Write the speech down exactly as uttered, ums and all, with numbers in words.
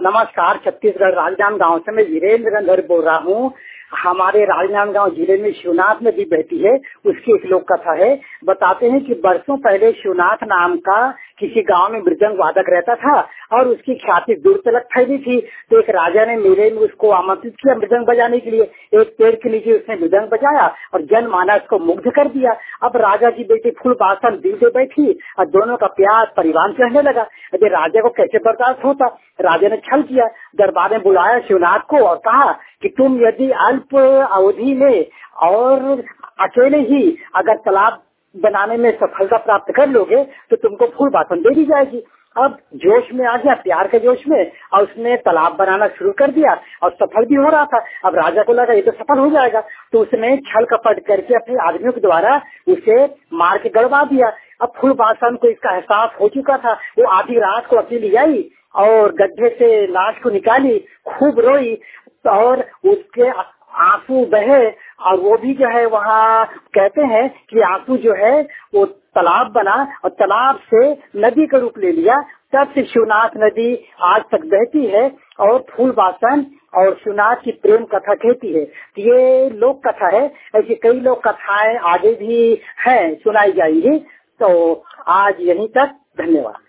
नमस्कार, छत्तीसगढ़ राजनांदगांव से मैं वीरेंद्र गंधर बोल रहा हूँ। हमारे राजनांदगांव जिले में शिवनाथ नदी बहती है, उसकी एक लोक कथा है। बताते हैं कि बरसों पहले शिवनाथ नाम का किसी गांव में मृदंग वादक रहता था और उसकी ख्याति दूर तक फैली थी। तो एक राजा ने मेले में उसको आमंत्रित किया मृदंग बजाने के लिए। एक पेड़ के नीचे उसने मृदंग बजाया और जनमानस को मुग्ध कर दिया। अब राजा की बेटी फूलबासन दिल से बैठी और दोनों का प्यार परिवार चढ़ने लगा। अरे राजा को कैसे बर्दाश्त होता। राजा ने छल किया, दरबार में बुलाया शिवनाथ को और कहा कि तुम यदि अल्प अवधि में और अकेले ही अगर तालाब बनाने में सफलता प्राप्त कर लोगे तो तुमको फूलबासन दे दी जाएगी। अब जोश में आ गया, प्यार के जोश में, और उसने तालाब बनाना शुरू कर दिया और सफल भी हो रहा था। अब राजा को लगा ये तो सफल हो जाएगा, तो उसने छल कपट करके अपने आदमियों के द्वारा उसे मार के गड़वा दिया। अब फूलबासन को इसका एहसास हो चुका था। वो आधी रात को अकेली आई और गड्ढे से लाश को निकाली, खूब रोई और उसके आंसू बहे और वो भी जो है वहाँ कहते हैं कि आंसू जो है वो तालाब बना और तालाब से नदी का रूप ले लिया। तब से शिवनाथ नदी आज तक बहती है और फूलबासन और शिवनाथ की प्रेम कथा कहती है। ये लोक कथा है, ऐसी कई लोक कथाएं आगे भी हैं, सुनाई जाएंगी। तो आज यहीं तक, धन्यवाद।